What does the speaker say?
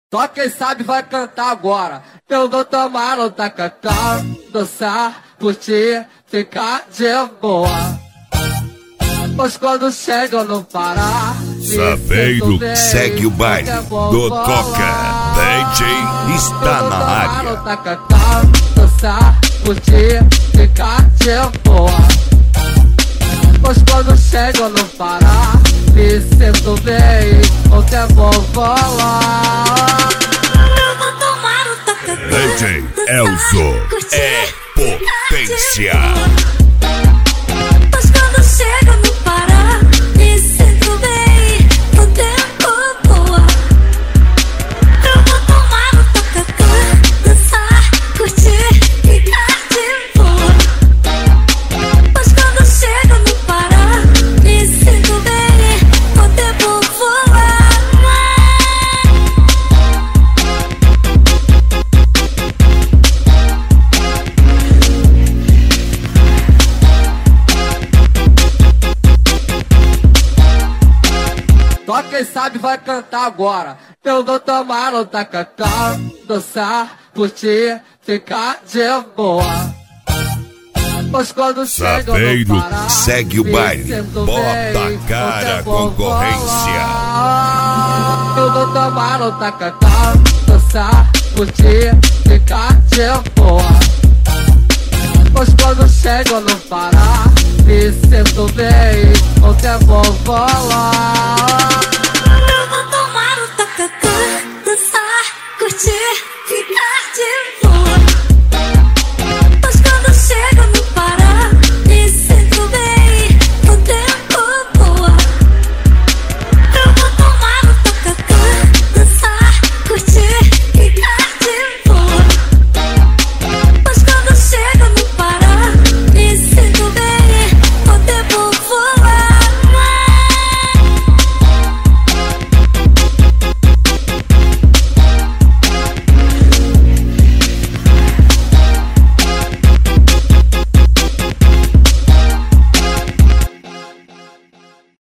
Só quem sabe vai cantar agora. Eu vou tomar no tacacá, dançar, curtir, ficar de boa. Pois quando chega no Pará, sabendo que segue o baile do Coca. DJ está na área. No tacacá, dançar, curtir, ficar de boa. Pois quando chega no Pará, me sinto bem, o tempo rolar. Eu vou tomar o tacacá. DJ Elzo é potência. Pois quando chega no Pará, me sinto bem, o tempo voa. Eu vou tomar o tacacá, dançar, curtir, ficar de boa. Pois quando chega no Pará, me sinto bem, o tempo voa. Só quem sabe vai cantar agora. Eu vou tomar no tacacá, dançar, curtir, ficar de boa. Pois quando chega no Sabendo Pará, que segue o me baile, sinto bota bem, a cara o tempo concorrência. rolar. Eu vou tomar no tacacá, dançar, curtir, ficar de boa. Pois quando chego no Pará, me sinto bem, o tempo rolar.